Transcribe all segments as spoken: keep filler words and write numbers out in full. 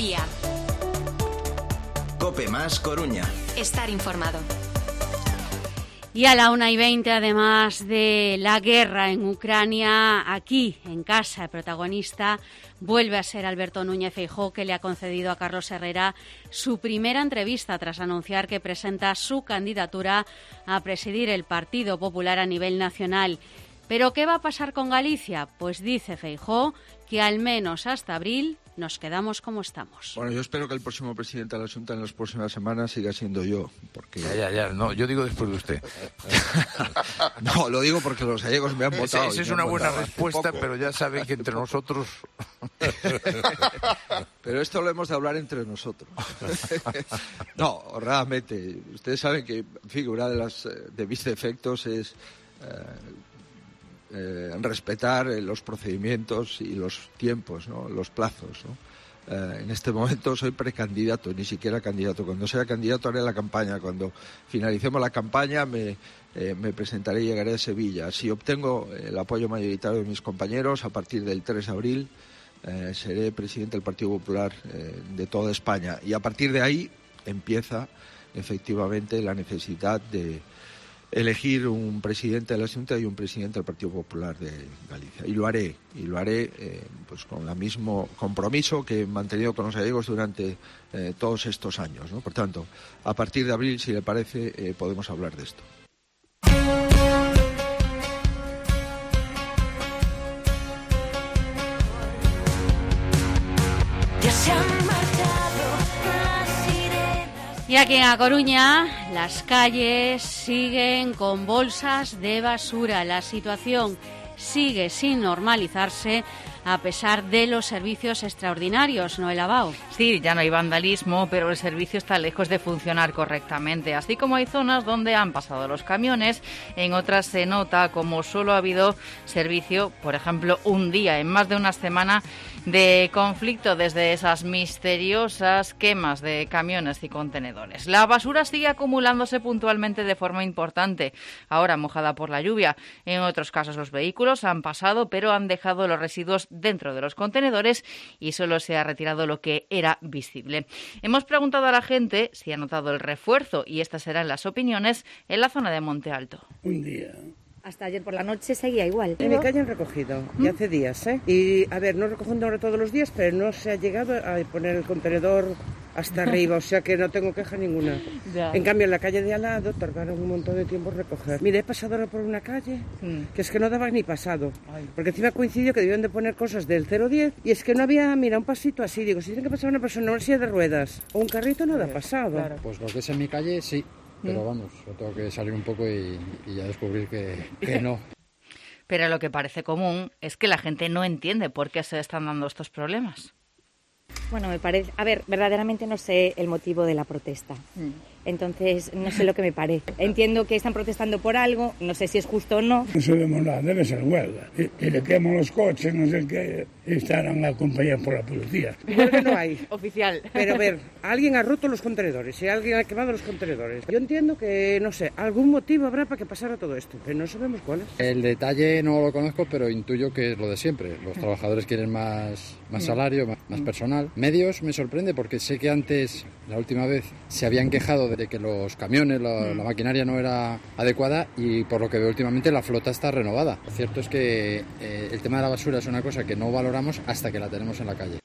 mediodía. COPE más Coruña. Estar informado. Y a la una y veinte, además de la guerra en Ucrania, aquí en casa, el protagonista vuelve a ser Alberto Núñez Feijóo, que le ha concedido a Carlos Herrera su primera entrevista tras anunciar que presenta su candidatura a presidir el Partido Popular a nivel nacional. ¿Pero qué va a pasar con Galicia? Pues dice Feijóo que al menos hasta abril nos quedamos como estamos. Bueno, yo espero que el próximo presidente de la Xunta en las próximas semanas siga siendo yo, porque... Ya, ya, ya, no, yo digo después de usted. No, lo digo porque los gallegos me han votado. Esa es una buena respuesta, pero ya saben que entre nosotros... Pero esto lo hemos de hablar entre nosotros. No, realmente, ustedes saben que, en fin, una de las de mis defectos es... Eh, Eh, respetar eh, los procedimientos y los tiempos, ¿no? Los plazos, ¿no? Eh, en este momento soy precandidato, ni siquiera candidato. Cuando sea candidato haré la campaña. Cuando finalicemos la campaña me, eh, me presentaré y llegaré a Sevilla. Si obtengo el apoyo mayoritario de mis compañeros, a partir del tres de abril eh, seré presidente del Partido Popular eh, de toda España. Y a partir de ahí empieza efectivamente la necesidad de elegir un presidente de la Xunta y un presidente del Partido Popular de Galicia. Y lo haré, y lo haré eh, pues con el mismo compromiso que he mantenido con los gallegos durante eh, todos estos años, ¿no? Por tanto, a partir de abril, si le parece, eh, podemos hablar de esto. Y aquí en A Coruña, las calles siguen con bolsas de basura. La situación sigue sin normalizarse a pesar de los servicios extraordinarios, ¿no, Elabao? Sí, ya no hay vandalismo, pero el servicio está lejos de funcionar correctamente. Así como hay zonas donde han pasado los camiones, en otras se nota como solo ha habido servicio, por ejemplo, un día en más de una semana de conflicto desde esas misteriosas quemas de camiones y contenedores. La basura sigue acumulándose puntualmente de forma importante, ahora mojada por la lluvia. En otros casos los vehículos han pasado, pero han dejado los residuos dentro de los contenedores y solo se ha retirado lo que era visible. Hemos preguntado a la gente si ha notado el refuerzo y estas serán las opiniones en la zona de Monte Alto. Un día. Hasta ayer por la noche seguía igual. En mi calle han recogido, ¿Mm? y hace días, ¿eh? Y, a ver, no recogen ahora todos los días, pero no se ha llegado a poner el contenedor hasta arriba, o sea que no tengo queja ninguna. Ya. En cambio, en la calle de al lado tardaron un montón de tiempo en recoger. Mire, he pasado ahora por una calle mm. que es que no daba ni pasado, Ay. porque encima coincidió que debían de poner cosas del cero diez y es que no había, mira, un pasito así. Digo, si tiene que pasar una persona en una silla de ruedas o un carrito, no da pasado. Claro. Pues lo que es en mi calle, sí. Pero vamos, yo tengo que salir un poco y, y ya descubrir que, que no. Pero lo que parece común es que la gente no entiende por qué se están dando estos problemas. Bueno, me parece... A ver, verdaderamente no sé el motivo de la protesta. Mm. Entonces, no sé lo que me parece. Entiendo que están protestando por algo, no sé si es justo o no. No sabemos nada, debe ser huelga. Y, y le queman los coches, no sé qué, y estarán acompañados por la policía. Huelga no hay. Oficial. Pero a ver, alguien ha roto los contenedores y alguien ha quemado los contenedores. Yo entiendo que, no sé, algún motivo habrá para que pasara todo esto, pero no sabemos cuál es. El detalle no lo conozco, pero intuyo que es lo de siempre. Los trabajadores quieren más, más salario, más, más personal. Medios me sorprende porque sé que antes, la última vez, se habían quejado de que los camiones, la, la maquinaria no era adecuada y por lo que veo últimamente la flota está renovada. Lo cierto es que eh, el tema de la basura es una cosa que no valoramos hasta que la tenemos en la calle.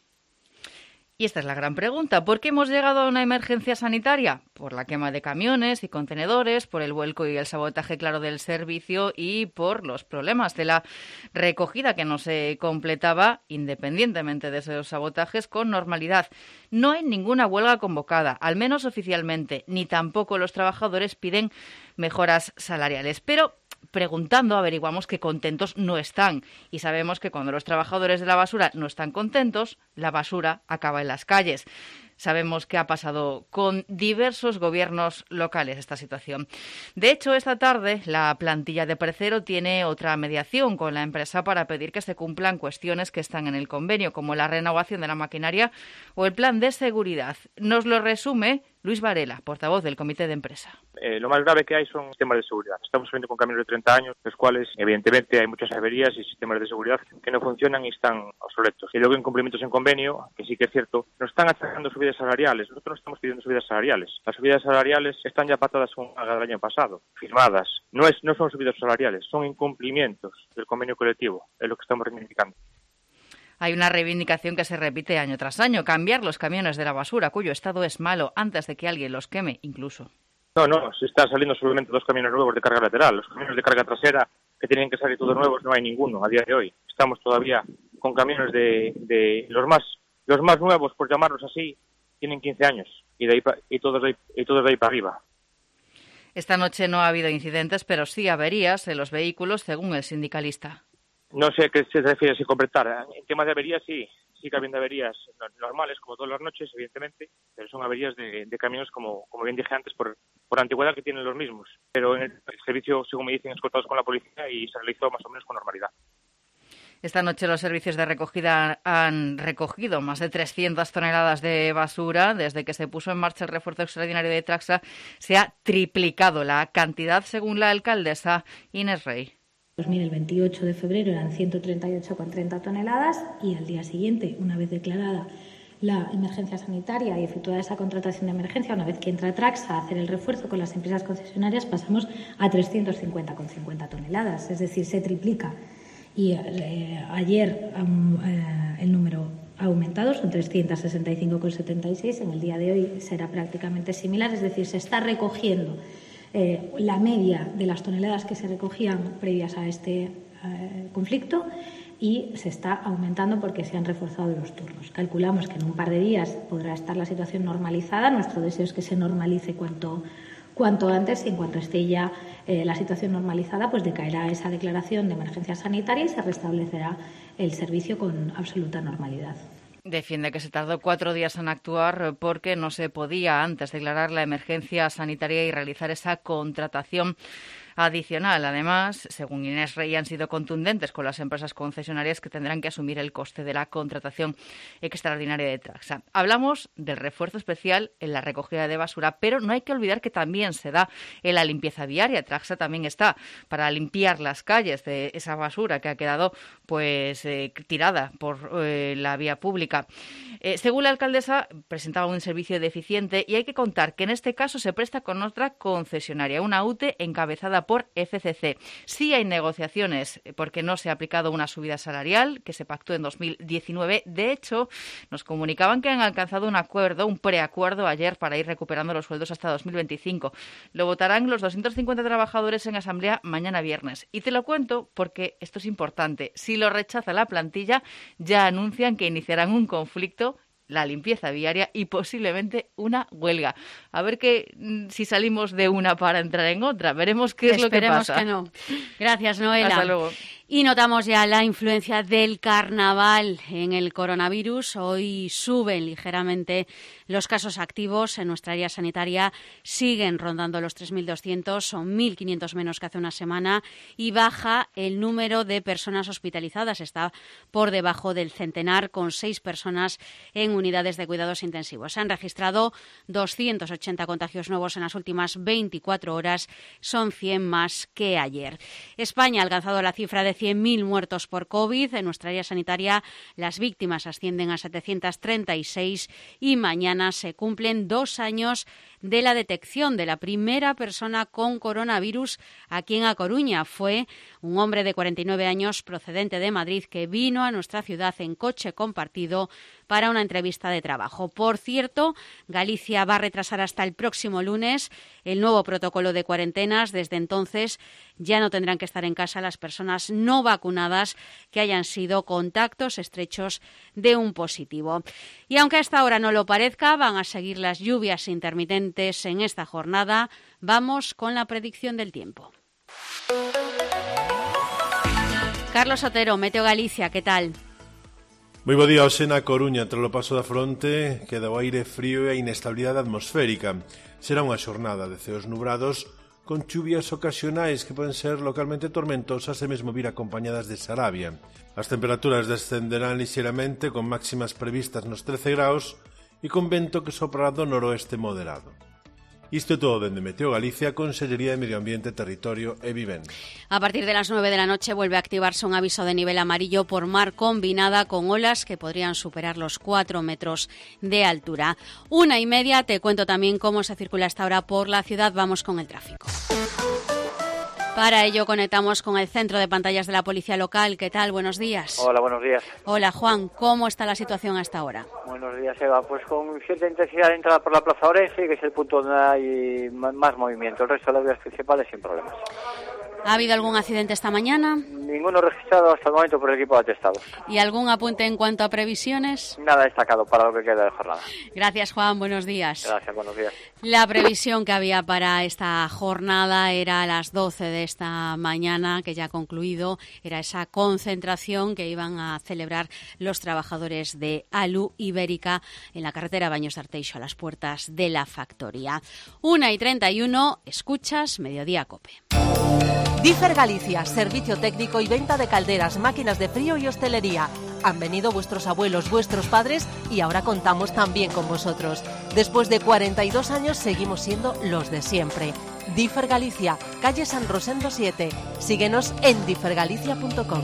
Y esta es la gran pregunta. ¿Por qué hemos llegado a una emergencia sanitaria? Por la quema de camiones y contenedores, por el vuelco y el sabotaje claro del servicio y por los problemas de la recogida que no se completaba, independientemente de esos sabotajes, con normalidad. No hay ninguna huelga convocada, al menos oficialmente, ni tampoco los trabajadores piden mejoras salariales. Pero preguntando averiguamos que contentos no están y sabemos que cuando los trabajadores de la basura no están contentos, la basura acaba en las calles. Sabemos que ha pasado con diversos gobiernos locales esta situación. De hecho, esta tarde la plantilla de Precero tiene otra mediación con la empresa para pedir que se cumplan cuestiones que están en el convenio, como la renovación de la maquinaria o el plan de seguridad. Nos lo resume Luis Varela, portavoz del comité de empresa. Eh, lo más grave que hay son sistemas de seguridad. Estamos saliendo con camiones de treinta años, los cuales evidentemente hay muchas averías y sistemas de seguridad que no funcionan y están obsoletos. Y luego incumplimientos en convenio, que sí que es cierto, nos están achacando subidas salariales. Nosotros no estamos pidiendo subidas salariales. Las subidas salariales están ya pactadas con el año pasado, firmadas. No es, no son subidas salariales, son incumplimientos del convenio colectivo, es lo que estamos reivindicando. Hay una reivindicación que se repite año tras año, cambiar los camiones de la basura, cuyo estado es malo, antes de que alguien los queme, incluso. No, no, se están saliendo solamente dos camiones nuevos de carga lateral. Los camiones de carga trasera, que tenían que salir todos nuevos, no hay ninguno a día de hoy. Estamos todavía con camiones de, de los más los más nuevos, por llamarlos así, tienen quince años, y de ahí pa, y todos de ahí, y todos de ahí para arriba. Esta noche no ha habido incidentes, pero sí averías en los vehículos, según el sindicalista. No sé a qué se refiere sin completar. En temas de averías, sí, sí que habiendo averías normales, como todas las noches, evidentemente, pero son averías de, de camiones, como, como bien dije antes, por, por antigüedad que tienen los mismos. Pero en el, el servicio, según me dicen, escoltados con la policía y se realizó más o menos con normalidad. Esta noche los servicios de recogida han recogido más de trescientas toneladas de basura. Desde que se puso en marcha el refuerzo extraordinario de Traxa, se ha triplicado la cantidad, según la alcaldesa Inés Rey. Pues mire, el veintiocho de febrero eran ciento treinta y ocho coma treinta toneladas y al día siguiente, una vez declarada la emergencia sanitaria y efectuada esa contratación de emergencia, una vez que entra Traxa a hacer el refuerzo con las empresas concesionarias, pasamos a trescientos cincuenta coma cincuenta toneladas, es decir, se triplica. Y eh, ayer um, eh, el número ha aumentado, son trescientos sesenta y cinco coma setenta y seis, en el día de hoy será prácticamente similar, es decir, se está recogiendo Eh, la media de las toneladas que se recogían previas a este eh, conflicto y se está aumentando porque se han reforzado los turnos. Calculamos que en un par de días podrá estar la situación normalizada. Nuestro deseo es que se normalice cuanto, cuanto antes y en cuanto esté ya eh, la situación normalizada, pues decaerá esa declaración de emergencia sanitaria y se restablecerá el servicio con absoluta normalidad. Defiende que se tardó cuatro días en actuar porque no se podía antes declarar la emergencia sanitaria y realizar esa contratación adicional. Además, según Inés Rey, han sido contundentes con las empresas concesionarias que tendrán que asumir el coste de la contratación extraordinaria de Traxa. Hablamos del refuerzo especial en la recogida de basura, pero no hay que olvidar que también se da en la limpieza viaria. Traxa también está para limpiar las calles de esa basura que ha quedado pues eh, tirada por eh, la vía pública. Eh, según la alcaldesa, presentaba un servicio deficiente y hay que contar que en este caso se presta con otra concesionaria, una U T E encabezada por F C C. Sí hay negociaciones porque no se ha aplicado una subida salarial que se pactó en dos mil diecinueve. De hecho, nos comunicaban que han alcanzado un acuerdo, un preacuerdo ayer para ir recuperando los sueldos hasta dos mil veinticinco. Lo votarán los doscientos cincuenta trabajadores en asamblea mañana viernes. Y te lo cuento porque esto es importante. Si lo rechaza la plantilla, ya anuncian que iniciarán un conflicto, la limpieza viaria y posiblemente una huelga. A ver que si salimos de una para entrar en otra. Veremos qué es lo que pasa. Esperemos que no. Gracias, Noela. Hasta luego. Y notamos ya la influencia del carnaval en el coronavirus. Hoy suben ligeramente los casos activos en nuestra área sanitaria. Siguen rondando los tres mil doscientos, son mil quinientos menos que hace una semana. Y baja el número de personas hospitalizadas. Está por debajo del centenar, con seis personas en unidades de cuidados intensivos. Se han registrado doscientos ochenta contagios nuevos en las últimas veinticuatro horas. Son cien más que ayer. España ha alcanzado la cifra de cien mil muertos por COVID. En nuestra área sanitaria las víctimas ascienden a setecientos treinta y seis y mañana se cumplen dos años de la detección de la primera persona con coronavirus aquí en A Coruña. Fue un hombre de cuarenta y nueve años procedente de Madrid que vino a nuestra ciudad en coche compartido para una entrevista de trabajo. Por cierto, Galicia va a retrasar hasta el próximo lunes el nuevo protocolo de cuarentenas. Desde entonces ya no tendrán que estar en casa las personas no vacunadas que hayan sido contactos estrechos de un positivo. Y aunque a esta hora no lo parezca, van a seguir las lluvias intermitentes en esta jornada. Vamos con la predicción del tiempo. Carlos Otero, Meteo Galicia, ¿qué tal? Moi bo día, hoxe na Coruña, tras o paso da fronte, queda o aire frío e a inestabilidade atmosférica. Será unha xornada de ceos nubrados con chuvias ocasionais que poden ser localmente tormentosas e mesmo vir acompañadas de sarabia. As temperaturas descenderán lixeiramente con máximas previstas nos trece graus e con vento que soprará do noroeste moderado. Isto é todo dende Meteo Galicia, Consellería de Medio Ambiente, Territorio e Vivenda. A partir de las nueve de la noche vuelve a activarse un aviso de nivel amarillo por mar combinada con olas que podrían superar los cuatro metros de altura. Una y media, te cuento también cómo se circula esta hora por la ciudad. Vamos con el tráfico. Para ello conectamos con el centro de pantallas de la Policía Local. ¿Qué tal? Buenos días. Hola, buenos días. Hola, Juan. ¿Cómo está la situación hasta ahora? Buenos días, Eva. Pues con cierta intensidad de entrada por la Plaza Orense, que es el punto donde hay más movimiento. El resto de las vías principales sin problemas. ¿Ha habido algún accidente esta mañana? Ninguno registrado hasta el momento por el equipo de atestados. ¿Y algún apunte en cuanto a previsiones? Nada destacado para lo que queda de jornada. Gracias, Juan. Buenos días. Gracias, buenos días. La previsión que había para esta jornada era a las doce de esta mañana, que ya ha concluido. Era esa concentración que iban a celebrar los trabajadores de Alu Ibérica en la carretera Baños de Arteixo, a las puertas de la factoría. Una y treinta y uno, escuchas Mediodía Cope. Differ Galicia, servicio técnico y venta de calderas, máquinas de frío y hostelería. Han venido vuestros abuelos, vuestros padres y ahora contamos también con vosotros. Después de cuarenta y dos años seguimos siendo los de siempre. Differ Galicia, calle San Rosendo siete. Síguenos en differ galicia punto com.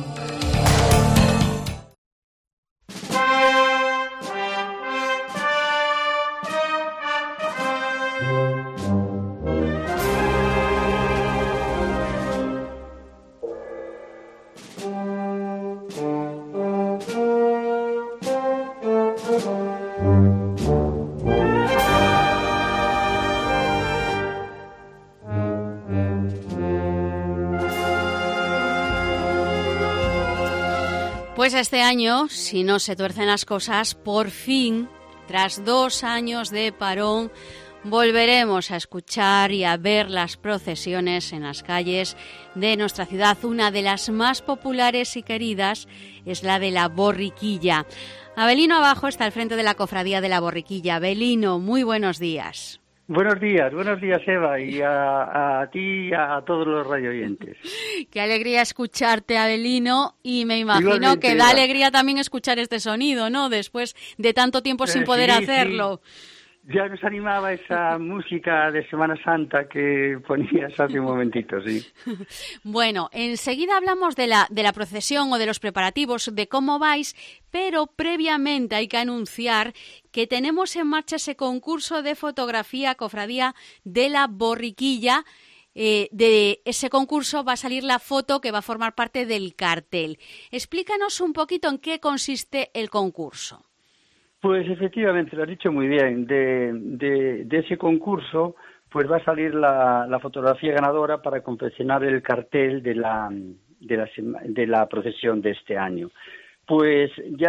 Pues este año, si no se tuercen las cosas, por fin, tras dos años de parón, volveremos a escuchar y a ver las procesiones en las calles de nuestra ciudad. Una de las más populares y queridas es la de la Borriquilla. Abelino Abajo está al frente de la Cofradía de la Borriquilla. Abelino, muy buenos días. Buenos días, buenos días, Eva, y a, a ti y a todos los radioyentes. Qué alegría escucharte, Abelino, y me imagino Igualmente, que da Eva. alegría también escuchar este sonido, ¿no? Después de tanto tiempo sin Eh, poder sí, hacerlo. sí. Ya nos animaba esa música de Semana Santa que ponías hace un momentito, sí. Bueno, enseguida hablamos de la, de la procesión o de los preparativos, de cómo vais, pero previamente hay que anunciar que tenemos en marcha ese concurso de fotografía Cofradía de la Borriquilla. Eh, de ese concurso va a salir la foto que va a formar parte del cartel. Explícanos un poquito en qué consiste el concurso. Pues efectivamente, lo has dicho muy bien. De, de, de ese concurso pues va a salir la, la fotografía ganadora para confeccionar el cartel de la, de, la, de la procesión de este año. Pues ya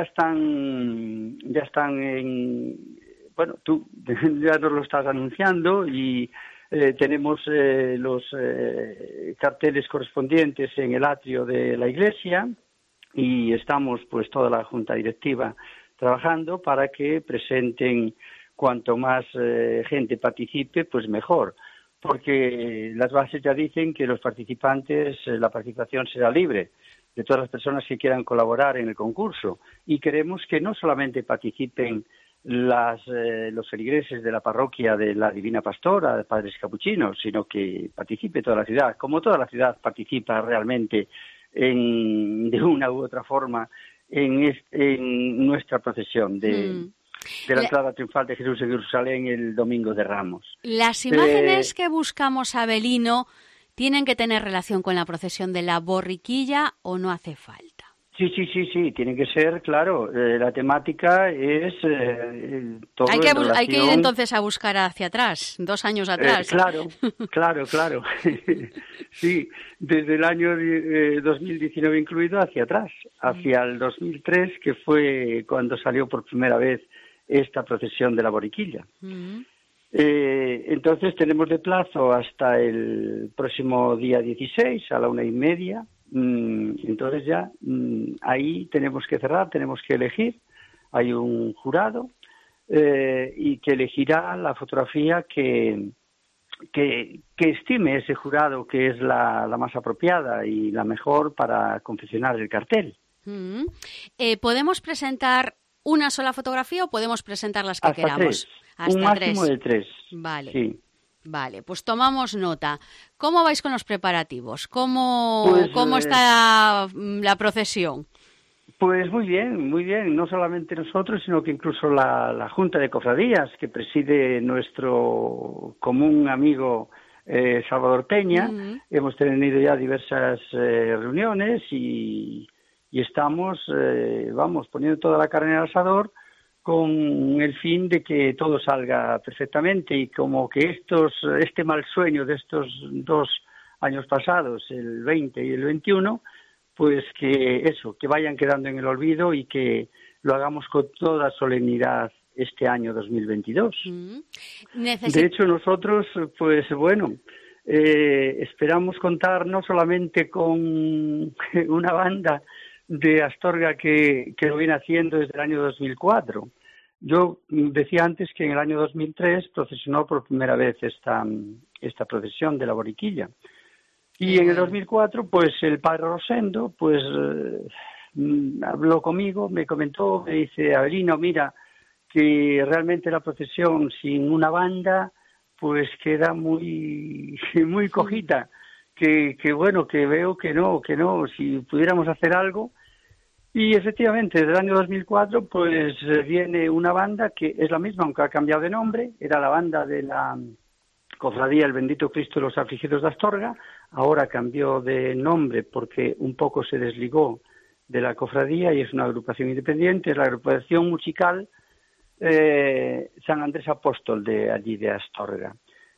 están, ya están en... Bueno, tú ya nos lo estás anunciando y eh, tenemos eh, los eh, carteles correspondientes en el atrio de la iglesia y estamos pues toda la junta directiva trabajando para que presenten cuanto más eh, gente participe, pues mejor, porque las bases ya dicen que los participantes, eh, la participación será libre de todas las personas que quieran colaborar en el concurso y queremos que no solamente participen las, eh, los feligreses de la parroquia de la Divina Pastora, de Padres Capuchinos, sino que participe toda la ciudad, como toda la ciudad participa realmente en, de una u otra forma En, este, en nuestra procesión de, mm. de la entrada triunfal de Jesús en Jerusalén el Domingo de Ramos. Las imágenes eh, que buscamos, Abelino, ¿tienen que tener relación con la procesión de la Borriquilla o no hace falta? Sí, sí, sí, sí, tiene que ser, claro, eh, la temática es eh, todo hay que, en relación... hay que ir entonces a buscar hacia atrás, dos años atrás. Eh, claro, claro, claro. Sí, desde el año eh, dos mil diecinueve incluido hacia atrás, hacia el dos mil tres, que fue cuando salió por primera vez esta procesión de la Borriquilla. Uh-huh. Eh, entonces tenemos de plazo hasta el próximo día dieciséis a la una y media Entonces ya ahí tenemos que cerrar, tenemos que elegir. Hay un jurado eh, y que elegirá la fotografía que, que, que estime ese jurado que es la, la más apropiada y la mejor para confeccionar el cartel. Mm. Eh, ¿Podemos presentar una sola fotografía o podemos presentar las que Hasta queramos? Tres. Hasta un máximo tres. de tres. Vale. Sí. Vale, pues tomamos nota. ¿Cómo vais con los preparativos? ¿Cómo, pues, cómo eh, está la procesión? Pues muy bien, muy bien. No solamente nosotros, sino que incluso la, la Junta de Cofradías, que preside nuestro común amigo eh, Salvador Peña. Uh-huh. Hemos tenido ya diversas eh, reuniones y, y estamos, eh, vamos, poniendo toda la carne al asador con el fin de que todo salga perfectamente y como que estos, este mal sueño de estos dos años pasados, el veinte y el veintiuno, pues que eso, que vayan quedando en el olvido y que lo hagamos con toda solemnidad este año dos mil veintidós. Mm. Necesi- de hecho, nosotros, pues bueno, eh, esperamos contar no solamente con una banda de Astorga que, que lo viene haciendo desde el año dos mil cuatro. Yo decía antes que en el año dos mil tres procesionó por primera vez esta, esta procesión de la borriquilla. Y en el dos mil cuatro, pues el padre Rosendo, pues eh, habló conmigo, me comentó, me dice, Avelino, mira, que realmente la procesión sin una banda, pues queda muy, muy cojita. Que, que bueno, que veo que no, que no, si pudiéramos hacer algo. Y efectivamente, desde el año dos mil cuatro, pues viene una banda que es la misma, aunque ha cambiado de nombre, era la banda de la Cofradía El Bendito Cristo de los Afligidos de Astorga, ahora cambió de nombre porque un poco se desligó de la cofradía y es una agrupación independiente, es la agrupación musical eh, San Andrés Apóstol de allí de Astorga.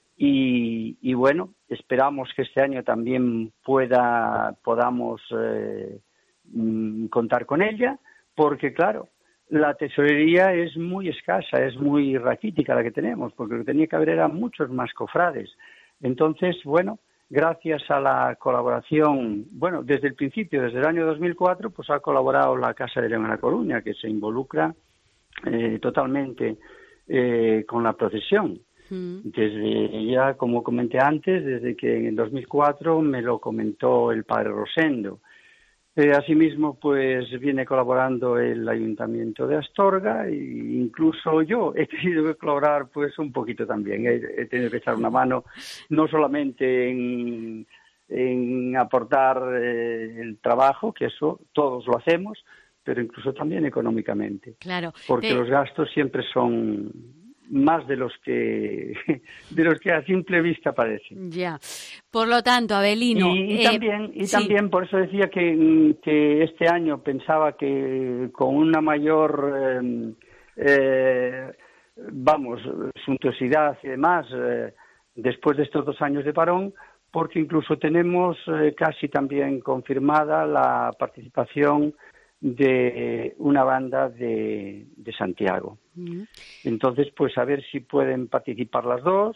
Y, y bueno, esperamos que este año también pueda podamos eh, contar con ella, porque claro, la tesorería es muy escasa, es muy raquítica la que tenemos, porque lo que tenía que haber eran muchos más cofrades. Entonces, bueno, gracias a la colaboración, bueno, desde el principio, desde el año dos mil cuatro, pues ha colaborado la Casa de León en La Coruña, que se involucra eh, totalmente eh, con la procesión. Desde ya, como comenté antes, desde que en el dos mil cuatro me lo comentó el padre Rosendo. Eh, asimismo, pues viene colaborando el Ayuntamiento de Astorga e incluso yo he tenido que colaborar pues un poquito también. He, he tenido que echar una mano, no solamente en, en aportar eh, el trabajo, que eso todos lo hacemos, pero incluso también económicamente. Claro. Porque te... los gastos siempre son más de los que de los que a simple vista parecen. Ya. Por lo tanto, Avelino, y, y eh, también y sí. también por eso decía que, que este año pensaba que con una mayor eh, eh, vamos suntuosidad y demás eh, después de estos dos años de parón, porque incluso tenemos eh, casi también confirmada la participación de una banda de, de Santiago. Mm. Entonces, pues a ver si pueden participar las dos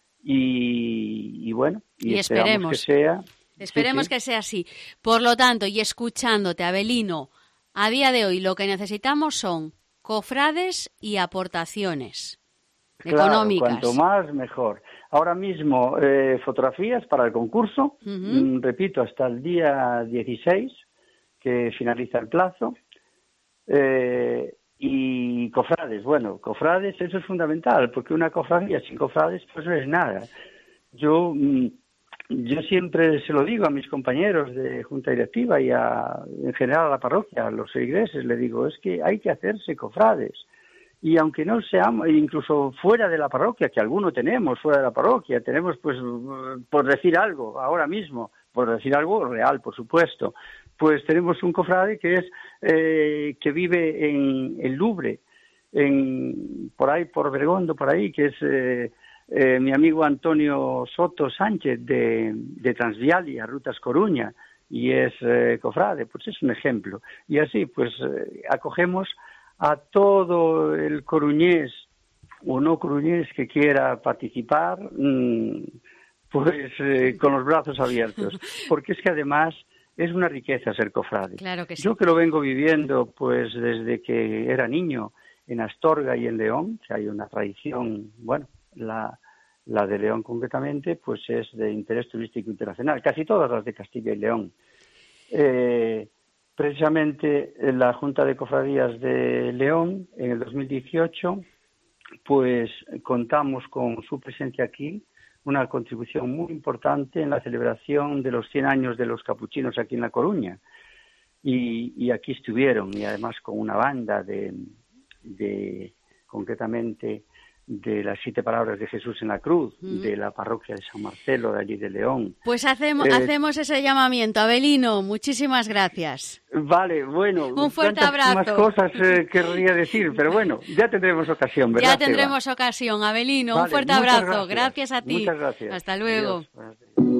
y, y bueno, y, y esperemos, esperemos que sea. Esperemos sí, sí. que sea así. Por lo tanto, y escuchándote, Avelino, a día de hoy lo que necesitamos son cofrades y aportaciones claro, económicas. Cuanto más, mejor. Ahora mismo, eh, fotografías para el concurso, uh-huh. mm, repito, hasta el día dieciséis, que finaliza el plazo, eh, y cofrades, bueno, cofrades, eso es fundamental, porque una cofradía sin cofrades pues no es nada. Yo, yo siempre se lo digo a mis compañeros de junta directiva y a, en general a la parroquia, a los feligreses, le digo, es que hay que hacerse cofrades. Y aunque no seamos, incluso fuera de la parroquia, que alguno tenemos fuera de la parroquia, tenemos pues, por decir algo, ahora mismo, por decir algo real, por supuesto, pues tenemos un cofrade que es eh, que vive en el Louvre, en, por ahí, por Bergondo, por ahí, que es eh, eh, mi amigo Antonio Soto Sánchez de, de Transvialia, Rutas Coruña, y es eh, cofrade, pues es un ejemplo. Y así, pues eh, acogemos a todo el coruñés o no coruñés que quiera participar, mmm, pues eh, con los brazos abiertos, porque es que además es una riqueza ser cofrade. Claro que sí. Yo que lo vengo viviendo pues desde que era niño en Astorga y en León, que hay una tradición, bueno, la, la de León concretamente, pues es de interés turístico internacional, casi todas las de Castilla y León. Eh, precisamente la Junta de Cofradías de León, en el dos mil dieciocho, pues contamos con su presencia aquí, una contribución muy importante en la celebración de los cien años de los capuchinos aquí en La Coruña. Y, y aquí estuvieron, y además con una banda de, de concretamente, de las siete palabras de Jesús en la cruz, mm. de la parroquia de San Marcelo, de allí de León. Pues hacemos, eh, hacemos ese llamamiento. Avelino, muchísimas gracias. Vale, bueno. Un fuerte abrazo. Más cosas eh, querría decir, pero bueno, ya tendremos ocasión, ¿verdad? Ya tendremos Eva? ocasión, Avelino. Vale, un fuerte abrazo. Gracias. gracias a ti. Muchas gracias. Hasta luego. Adiós.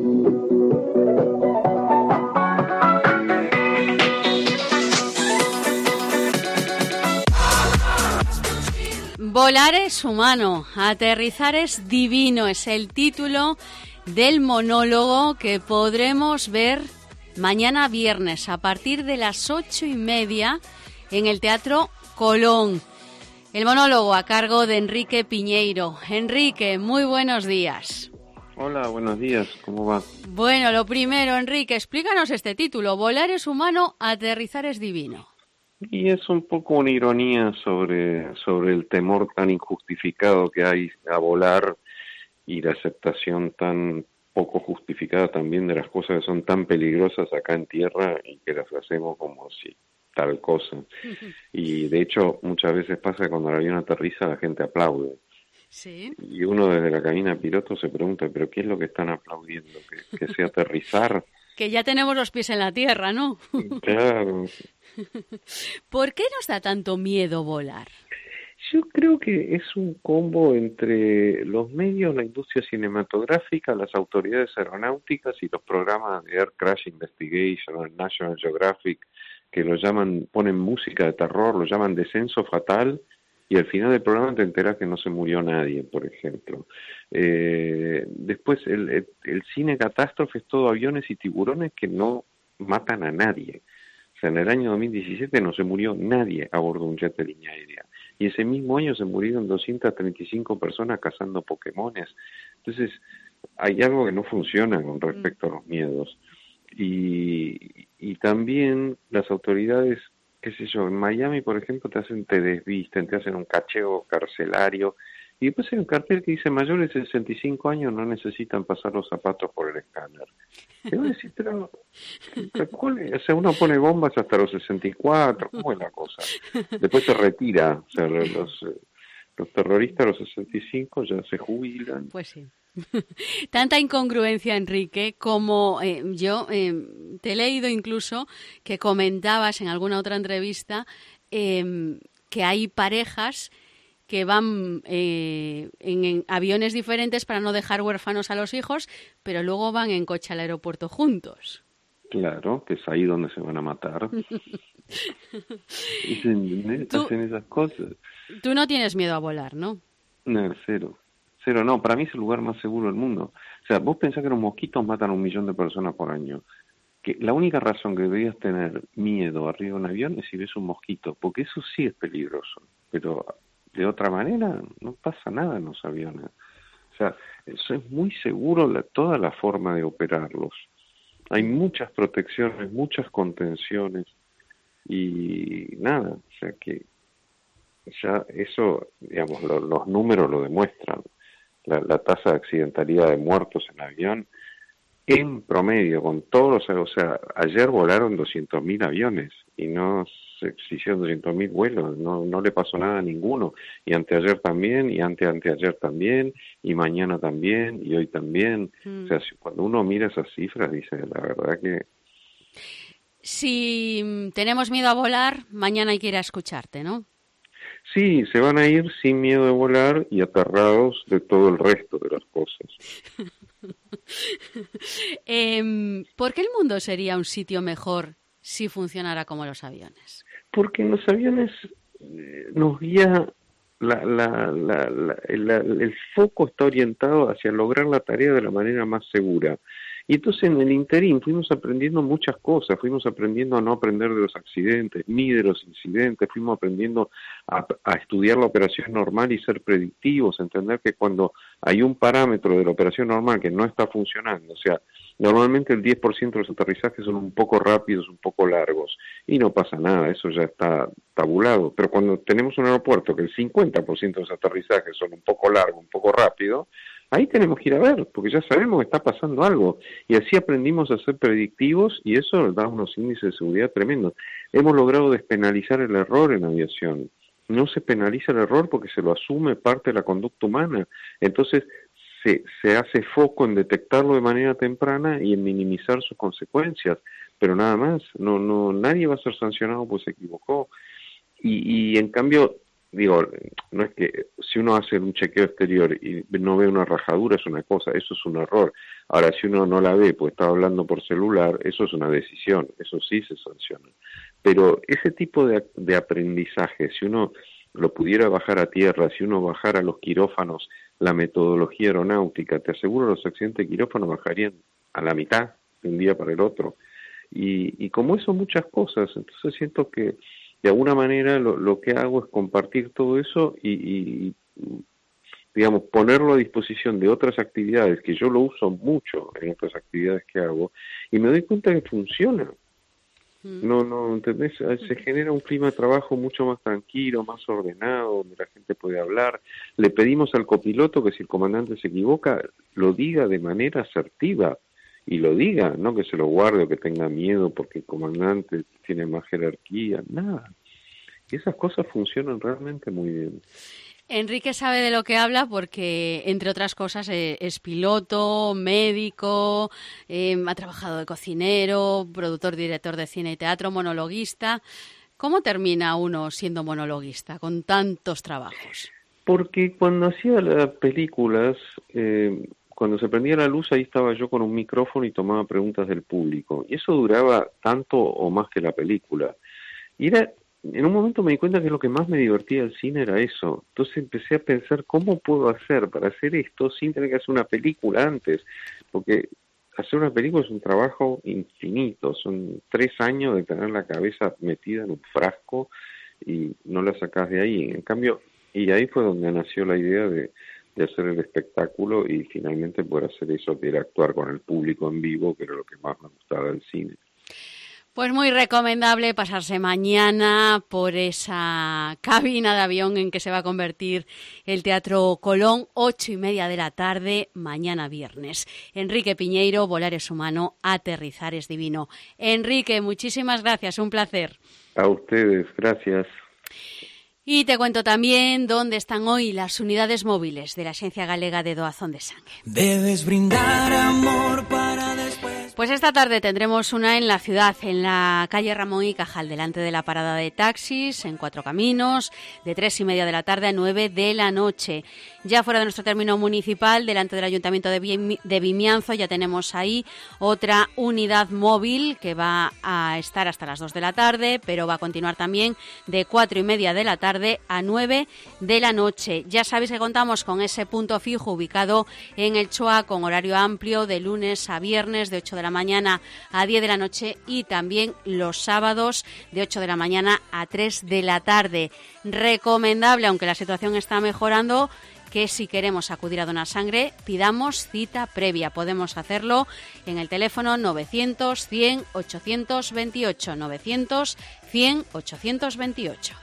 Volar es humano, aterrizar es divino, es el título del monólogo que podremos ver mañana viernes a partir de las ocho y media en el Teatro Colón. El monólogo a cargo de Enrique Piñeiro. Enrique, muy buenos días. Hola, buenos días, ¿cómo va? Bueno, lo primero, Enrique, explícanos este título. Volar es humano, aterrizar es divino. Y es un poco una ironía sobre, sobre el temor tan injustificado que hay a volar y la aceptación tan poco justificada también de las cosas que son tan peligrosas acá en tierra y que las hacemos como si tal cosa. Y de hecho muchas veces pasa que cuando el avión aterriza la gente aplaude. Sí. Y uno desde la cabina piloto se pregunta, ¿pero qué es lo que están aplaudiendo? ¿Que, que sea aterrizar? Que ya tenemos los pies en la tierra, ¿no? Claro. ¿Por qué nos da tanto miedo volar? Yo creo que es un combo entre los medios, la industria cinematográfica, las autoridades aeronáuticas y los programas de Air Crash Investigation, el National Geographic, que lo llaman, ponen música de terror, lo llaman descenso fatal, y al final del programa te enteras que no se murió nadie, por ejemplo. Eh, después, el, el, el cine catástrofe es todo aviones y tiburones que no matan a nadie. O sea, en el año dos mil diecisiete no se murió nadie a bordo de un jet de línea aérea. Y ese mismo año se murieron doscientas treinta y cinco personas cazando pokémones. Entonces, hay algo que no funciona con respecto a los miedos. Y, y también las autoridades, qué sé yo, en Miami, por ejemplo, te hacen, te desvisten, te hacen un cacheo carcelario. Y después hay un cartel que dice, mayores de sesenta y cinco años no necesitan pasar los zapatos por el escáner. Y voy a decir, pero, o sea, uno pone bombas hasta los sesenta y cuatro, ¿cómo es la cosa? Después se retira, o sea, los, los terroristas a los sesenta y cinco ya se jubilan. Pues sí. Tanta incongruencia, Enrique, como eh, yo eh, te he leído incluso que comentabas en alguna otra entrevista eh, que hay parejas que van eh, en, en aviones diferentes para no dejar huérfanos a los hijos, pero luego van en coche al aeropuerto juntos. Claro, que es ahí donde se van a matar. Hacen, ¿Tú, hacen esas cosas. Tú no tienes miedo a volar, ¿no? No, cero. Cero, no. Para mí es el lugar más seguro del mundo. O sea, vos pensás que los mosquitos matan a un millón de personas por año. Que la única razón que deberías tener miedo arriba de un avión es si ves un mosquito, porque eso sí es peligroso. Pero de otra manera no pasa nada en los aviones. O sea, eso es muy seguro la, toda la forma de operarlos. Hay muchas protecciones, muchas contenciones y nada, o sea que ya eso, digamos, lo, los números lo demuestran. La, la tasa de accidentalidad de muertos en avión, en promedio, con todos los, o sea, ayer volaron doscientos mil aviones y no se hicieron doscientos mil vuelos, no, no le pasó nada a ninguno, y anteayer también, y ante anteayer también, y mañana también, y hoy también. Mm. O sea, si, cuando uno mira esas cifras, dice, la verdad que... Si tenemos miedo a volar, mañana hay que ir a escucharte, ¿no? Sí, se van a ir sin miedo de volar y aterrados de todo el resto de las cosas. eh, ¿Por qué el mundo sería un sitio mejor si funcionara como los aviones? Porque en los aviones eh, nos guía, la, la, la, la, la, el foco está orientado hacia lograr la tarea de la manera más segura. Y entonces en el interín fuimos aprendiendo muchas cosas, fuimos aprendiendo a no aprender de los accidentes, ni de los incidentes, fuimos aprendiendo a, a estudiar la operación normal y ser predictivos, entender que cuando hay un parámetro de la operación normal que no está funcionando, o sea, normalmente el diez por ciento de los aterrizajes son un poco rápidos, un poco largos, y no pasa nada, eso ya está tabulado, pero cuando tenemos un aeropuerto que el cincuenta por ciento de los aterrizajes son un poco largos, un poco rápido, ahí tenemos que ir a ver, porque ya sabemos que está pasando algo, y así aprendimos a ser predictivos, y eso da unos índices de seguridad tremendos. Hemos logrado despenalizar el error en aviación. No se penaliza el error porque se lo asume parte de la conducta humana. Entonces, se, se hace foco en detectarlo de manera temprana y en minimizar sus consecuencias, pero nada más. No, no, nadie va a ser sancionado porque se equivocó. Y, y en cambio, digo, no es que si uno hace un chequeo exterior y no ve una rajadura es una cosa, eso es un error. Ahora, si uno no la ve porque está hablando por celular, eso es una decisión, eso sí se sanciona. Pero ese tipo de, de aprendizaje, si uno lo pudiera bajar a tierra, si uno bajara a los quirófanos la metodología aeronáutica, te aseguro los accidentes de quirófano bajarían a la mitad de un día para el otro. Y, y como eso muchas cosas, entonces siento que de alguna manera lo, lo que hago es compartir todo eso y, y, digamos, ponerlo a disposición de otras actividades, que yo lo uso mucho en otras actividades que hago, y me doy cuenta que funciona. No, no, ¿entendés? Se genera un clima de trabajo mucho más tranquilo, más ordenado, donde la gente puede hablar. Le pedimos al copiloto que si el comandante se equivoca, lo diga de manera asertiva, y lo diga, no que se lo guarde o que tenga miedo porque el comandante tiene más jerarquía, nada. Y esas cosas funcionan realmente muy bien. Enrique sabe de lo que habla porque, entre otras cosas, eh, es piloto, médico, eh, ha trabajado de cocinero, productor, director de cine y teatro, monologuista. ¿Cómo termina uno siendo monologuista con tantos trabajos? Porque cuando hacía las películas, eh, cuando se prendía la luz, ahí estaba yo con un micrófono y tomaba preguntas del público. Y eso duraba tanto o más que la película. Y era... En un momento me di cuenta que lo que más me divertía del cine era eso. Entonces empecé a pensar cómo puedo hacer para hacer esto sin tener que hacer una película antes. Porque hacer una película es un trabajo infinito. Son tres años de tener la cabeza metida en un frasco y no la sacás de ahí. En cambio, y ahí fue donde nació la idea de, de hacer el espectáculo y finalmente poder hacer eso, de ir a actuar con el público en vivo, que era lo que más me gustaba del cine. Pues muy recomendable pasarse mañana por esa cabina de avión en que se va a convertir el Teatro Colón, ocho y media de la tarde, mañana viernes. Enrique Piñeiro, volar es humano, aterrizar es divino. Enrique, muchísimas gracias, un placer. A ustedes, gracias. Y te cuento también dónde están hoy las unidades móviles de la Agencia Galega de Doazón de Sangre. Debes brindar amor para después. Pues esta tarde tendremos una en la ciudad, en la calle Ramón y Cajal, delante de la parada de taxis, en Cuatro Caminos, de tres y media de la tarde a nueve de la noche. Ya fuera de nuestro término municipal, delante del Ayuntamiento de, Bim- de Vimianzo, ya tenemos ahí otra unidad móvil que va a estar hasta las dos de la tarde, pero va a continuar también de cuatro y media de la tarde a nueve de la noche. Ya sabéis que contamos con ese punto fijo ubicado en el Choa, con horario amplio de lunes a viernes, de ocho de la mañana a diez de la noche, y también los sábados de ocho de la mañana a tres de la tarde. Recomendable, aunque la situación está mejorando, que si queremos acudir a donar sangre, pidamos cita previa. Podemos hacerlo en el teléfono novecientos, cien, ochocientos veintiocho, novecientos, cien, ochocientos veintiocho.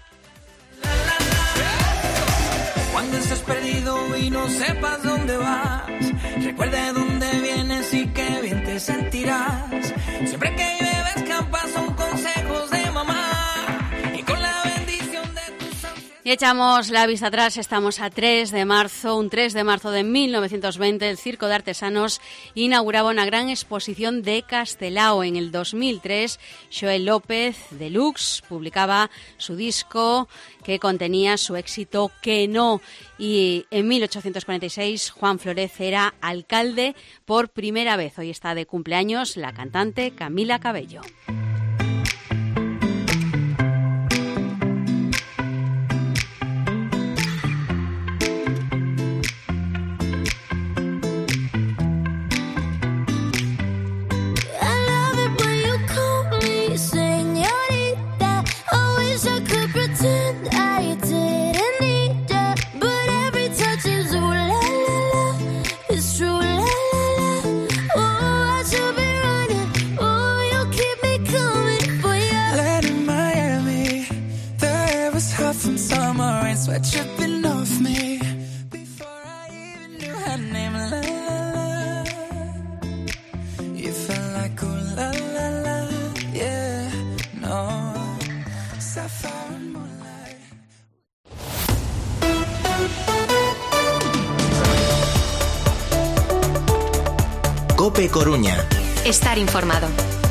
Cuando estés perdido y no sepas dónde vas, recuerda de dónde vienes y qué bien te sentirás. Siempre que llueve escampa son consejos de mamá, y con la bendición de tus ansiedades. Y echamos la vista atrás, estamos a tres de marzo, un tres de marzo de mil novecientos veinte, el Circo de Artesanos inauguraba una gran exposición de Castelao. En el dos mil tres, Joel López, Deluxe, publicaba su disco que contenía su éxito Que no, y en mil ochocientos cuarenta y seis Juan Flórez era alcalde por primera vez. Hoy está de cumpleaños la cantante Camila Cabello. sweat dripping off me before I even knew her name. La la la, you felt like ooh la la la, yeah, no, sapphire and moonlight. COPE Coruña. Estar informado.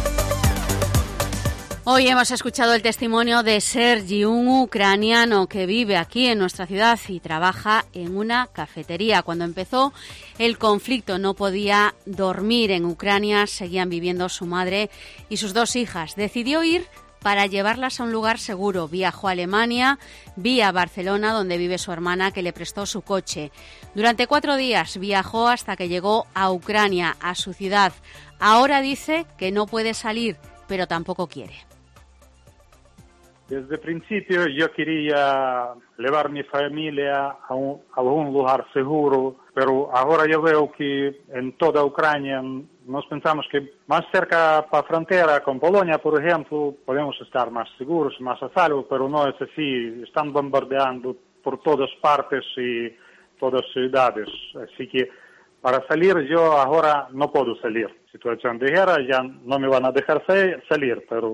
Hoy hemos escuchado el testimonio de Sergi, un ucraniano que vive aquí en nuestra ciudad y trabaja en una cafetería. Cuando empezó el conflicto no podía dormir en Ucrania, seguían viviendo su madre y sus dos hijas. Decidió ir para llevarlas a un lugar seguro. Viajó a Alemania, vía Barcelona, donde vive su hermana, que le prestó su coche. Durante cuatro días viajó hasta que llegó a Ucrania, a su ciudad. Ahora dice que no puede salir, pero tampoco quiere. Desde el principio yo quería llevar mi familia a un, a un lugar seguro, pero ahora yo veo que en toda Ucrania nos pensamos que más cerca para la frontera con Polonia, por ejemplo, podemos estar más seguros, más a salvo, pero no es así. Están bombardeando por todas partes y todas ciudades. Así que para salir yo ahora no puedo salir. Situación de guerra, ya no me van a dejar salir, pero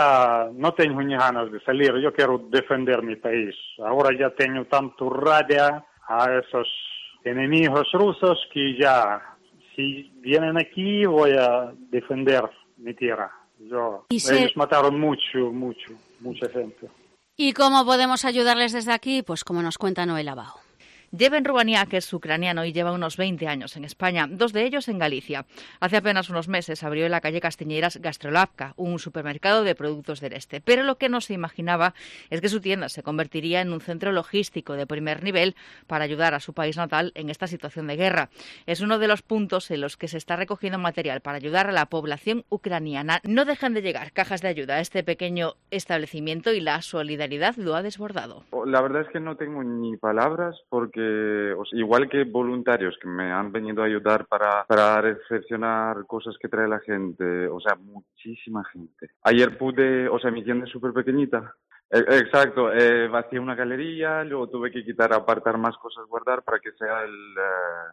ya no tengo ni ganas de salir. Yo quiero defender mi país. Ahora ya tengo tanto rabia a esos enemigos rusos que ya, si vienen aquí, voy a defender mi tierra. Yo, se... Ellos mataron mucho, mucho, mucha gente. ¿Y cómo podemos ayudarles desde aquí? Pues como nos cuenta Noel Abao. Lleven Rubaniak es ucraniano y lleva unos veinte años en España, dos de ellos en Galicia. Hace apenas unos meses abrió en la calle Castiñeiras Gastrolabka, un supermercado de productos del este. Pero lo que no se imaginaba es que su tienda se convertiría en un centro logístico de primer nivel para ayudar a su país natal en esta situación de guerra. Es uno de los puntos en los que se está recogiendo material para ayudar a la población ucraniana. No dejan de llegar cajas de ayuda a este pequeño establecimiento y la solidaridad lo ha desbordado. La verdad es que no tengo ni palabras porque Que, o sea, igual que voluntarios que me han venido a ayudar para, para recepcionar cosas que trae la gente, o sea, muchísima gente. Ayer pude, o sea, mi tienda es súper pequeñita. Eh, exacto, eh, vacié una galería, luego tuve que quitar, apartar más cosas, guardar para que sea el eh,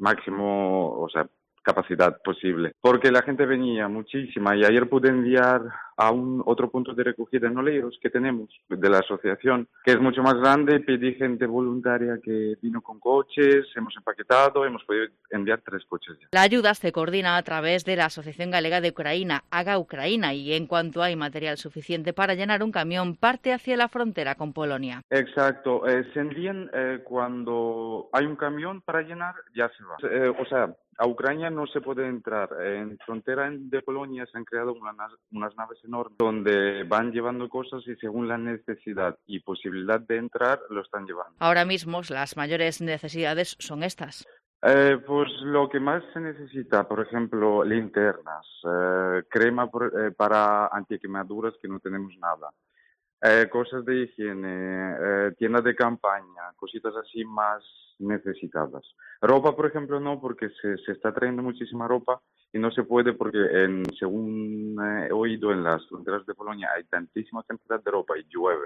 máximo, o sea, capacidad posible. Porque la gente venía muchísima y ayer pude enviar a un otro punto de recogida en Oleiros que tenemos de la asociación, que es mucho más grande. Pedí gente voluntaria que vino con coches, hemos empaquetado, hemos podido enviar tres coches ya. La ayuda se coordina a través de la Asociación Galega de Ucraína, Haga Ucraína, y en cuanto hay material suficiente para llenar un camión, parte hacia la frontera con Polonia. Exacto, eh, se envían eh, cuando hay un camión para llenar, ya se va. Eh, o sea, a Ucrania no se puede entrar. En frontera de Polonia se han creado unas, unas naves enormes donde van llevando cosas y según la necesidad y posibilidad de entrar lo están llevando. Ahora mismo las mayores necesidades son estas. Eh, pues lo que más se necesita, por ejemplo, linternas, eh, crema por, eh, para antiquemaduras que no tenemos nada. Eh, cosas de higiene, eh, tiendas de campaña, cositas así más necesitadas. Ropa, por ejemplo, no, porque se, se está trayendo muchísima ropa y no se puede porque, en, según eh, he oído, en las fronteras de Polonia hay tantísima cantidad de ropa y llueve,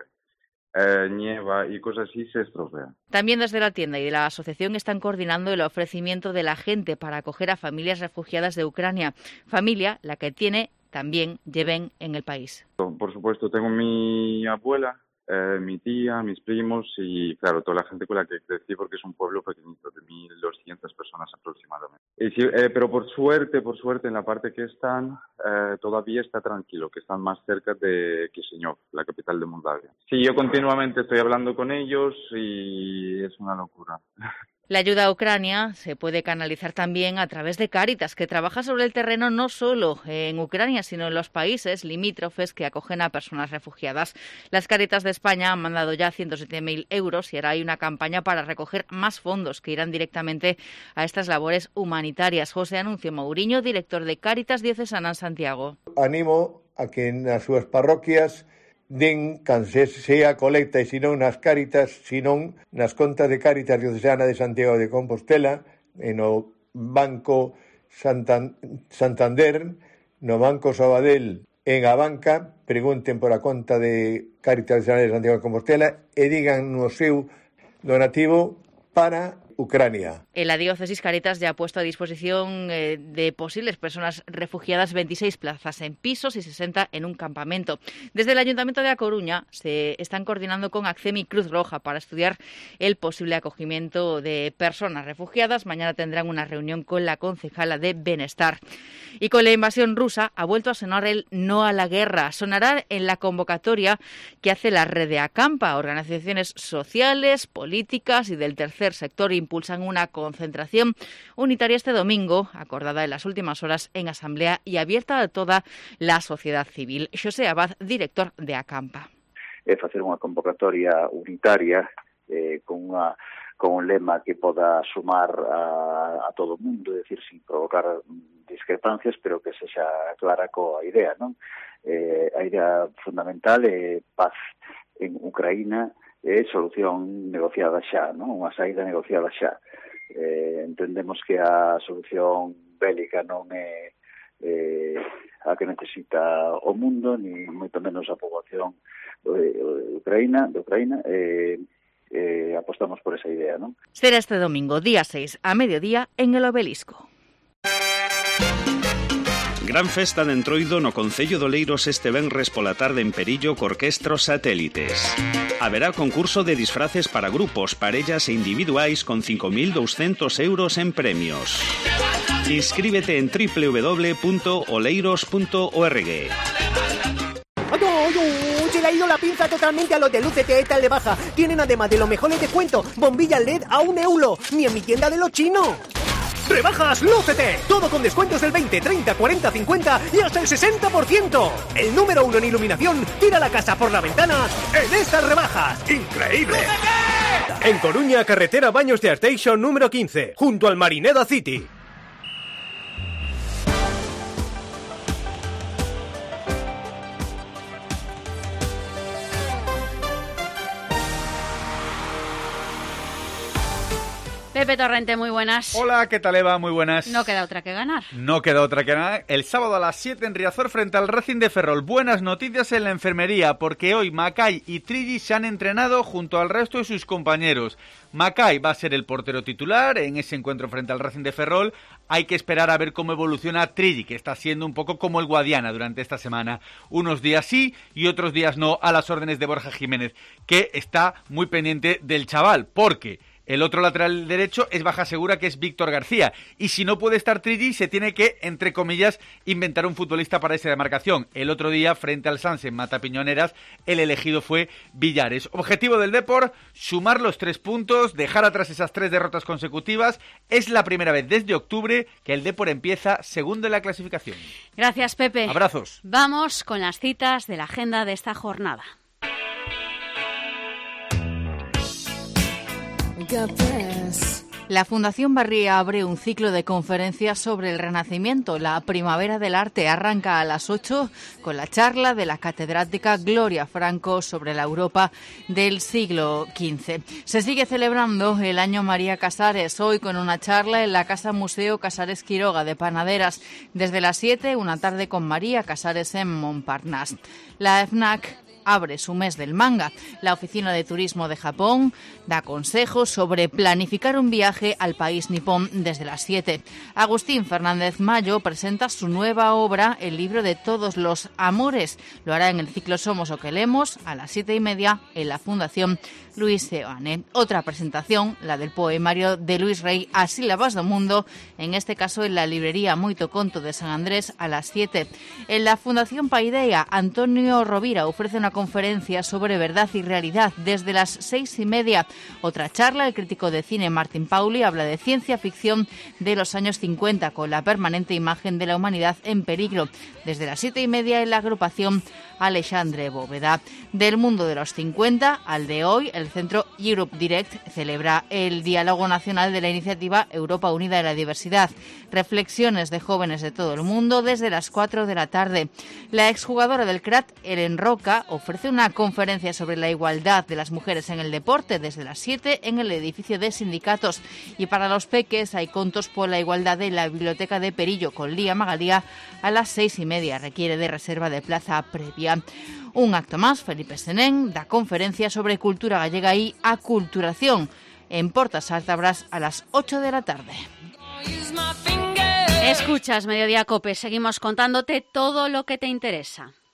eh, nieva y cosas así, se estropea. También desde la tienda y de la asociación están coordinando el ofrecimiento de la gente para acoger a familias refugiadas de Ucrania, familia la que tiene también lleven en el país. Por supuesto, tengo mi abuela, eh, mi tía, mis primos y, claro, toda la gente con la que crecí porque es un pueblo pequeñito de mil doscientas personas aproximadamente. Y sí, eh, pero por suerte, por suerte, en la parte que están, eh, todavía está tranquilo, que están más cerca de Chisinau, la capital de Moldavia. Sí, yo continuamente estoy hablando con ellos y es una locura. La ayuda a Ucrania se puede canalizar también a través de Cáritas, que trabaja sobre el terreno no solo en Ucrania, sino en los países limítrofes que acogen a personas refugiadas. Las Cáritas de España han mandado ya ciento siete mil euros y ahora hay una campaña para recoger más fondos que irán directamente a estas labores humanitarias. José Anuncio Mouriño, director de Cáritas Diocesana en Santiago. Animo a que nas súas parroquias den, can se sea colecta e senón nas Cáritas, senón nas contas de Cáritas Diocesana de Santiago de Compostela, e no Banco Santan- Santander, no Banco Sabadell en a banca, pregunten por a conta de Cáritas Diocesana de Santiago de Compostela e digan no seu donativo para Ucrania. En la diócesis Cáritas ya ha puesto a disposición eh, de posibles personas refugiadas veintiséis plazas en pisos y sesenta en un campamento. Desde el Ayuntamiento de A Coruña se están coordinando con ACCEM y Cruz Roja para estudiar el posible acogimiento de personas refugiadas. Mañana tendrán una reunión con la concejala de Bienestar. Y con la invasión rusa ha vuelto a sonar el no a la guerra. Sonará en la convocatoria que hace la red de Acampa. Organizaciones sociales, políticas y del tercer sector impulsan una concentración unitaria este domingo, acordada en las últimas horas en asamblea y abierta a toda la sociedad civil. Xosé Abad, director de Acampa. É facer unha convocatoria unitaria eh, con unha con un lema que poda sumar a, a todo o mundo, é dicir, sin provocar discrepancias, pero que sexa clara coa idea, non? Eh, a idea fundamental é paz en Ucraína, é solución negociada xa, non? Unha saída negociada xa. Eh, entendemos que a solución bélica non é eh, a que necesita o mundo, ni moito menos a poboación de, de Ucraína, de Ucraína, eh, eh, apostamos por esa idea, non? Será este domingo, día seis, a mediodía, en el Obelisco. Gran festa de Entroido no Concello de Oleiros este venres pola tarde en Perillo co Orquestros Satélites. Haberá concurso de disfraces para grupos, parellas e individuais con cinco mil doscientos euros en premios. Inscríbete en doble u doble u doble u punto oleiros punto org. Se le ha ido la pinza totalmente a los de Luce Teeta de Baja. Tienen además de los mejores descuentos, bombillas L E D a un euro. Ni en mi tienda de los chinos. ¡Rebajas Lúcete! Todo con descuentos del veinte, treinta, cuarenta, cincuenta y hasta el sesenta por ciento. El número uno en iluminación tira la casa por la ventana en estas rebajas. ¡Increíble! ¡Lúcete! En Coruña, carretera Baños de Arteixo número quince, junto al Marineda City. Pepe Torrente, muy buenas. Hola, ¿qué tal, Eva? Muy buenas. No queda otra que ganar. No queda otra que ganar. El sábado a las siete en Riazor frente al Racing de Ferrol. Buenas noticias en la enfermería, porque hoy Macay y Trilli se han entrenado junto al resto de sus compañeros. Macay va a ser el portero titular en ese encuentro frente al Racing de Ferrol. Hay que esperar a ver cómo evoluciona Trilli, que está siendo un poco como el Guadiana durante esta semana. Unos días sí y otros días no, a las órdenes de Borja Jiménez, que está muy pendiente del chaval, porque el otro lateral derecho es baja segura, que es Víctor García. Y si no puede estar Trilli, se tiene que, entre comillas, inventar un futbolista para esa demarcación. El otro día, frente al Sanse en Mata Piñoneras, el elegido fue Villares. Objetivo del Depor, sumar los tres puntos, dejar atrás esas tres derrotas consecutivas. Es la primera vez desde octubre que el Depor empieza segundo en la clasificación. Gracias, Pepe. Abrazos. Vamos con las citas de la agenda de esta jornada. La Fundación Barría abre un ciclo de conferencias sobre el Renacimiento. La Primavera del Arte arranca a las ocho con la charla de la catedrática Gloria Franco sobre la Europa del siglo quince. Se sigue celebrando el Año María Casares, hoy con una charla en la Casa Museo Casares Quiroga de Panaderas. Desde las siete, una tarde con María Casares en Montparnasse. La FNAC abre su mes del manga. La Oficina de Turismo de Japón da consejos sobre planificar un viaje al país nipón desde las siete. Agustín Fernández Mayo presenta su nueva obra, El libro de todos los amores. Lo hará en el ciclo Somos o que lemos a las siete y media en la Fundación Luis Seoane. Otra presentación, la del poemario de Luis Rey, A sílabas do mundo, en este caso en la librería Muito Conto de San Andrés a las siete. En la Fundación Paideia, Antonio Rovira ofrece una conferencia sobre verdad y realidad desde las seis y media. Otra charla, el crítico de cine Martín Pauli habla de ciencia ficción de los años cincuenta con la permanente imagen de la humanidad en peligro. Desde las siete y media en la agrupación Alexandre Bóveda. Del mundo de los cincuenta al de hoy, el Centro Europe Direct celebra el Diálogo Nacional de la Iniciativa Europa Unida de la Diversidad. Reflexiones de jóvenes de todo el mundo desde las cuatro de la tarde. La exjugadora del C R A T, Ellen Roca, ofrece ofrece una conferencia sobre la igualdad de las mujeres en el deporte desde las siete en el edificio de sindicatos. Y para los peques hay contos por la igualdad en la biblioteca de Perillo con Lía Magalía a las seis y media. Requiere de reserva de plaza previa. Un acto más, Felipe Senén da conferencia sobre cultura gallega y aculturación en Portas Altabras a las ocho de la tarde. Escuchas Mediodía Cope, seguimos contándote todo lo que te interesa.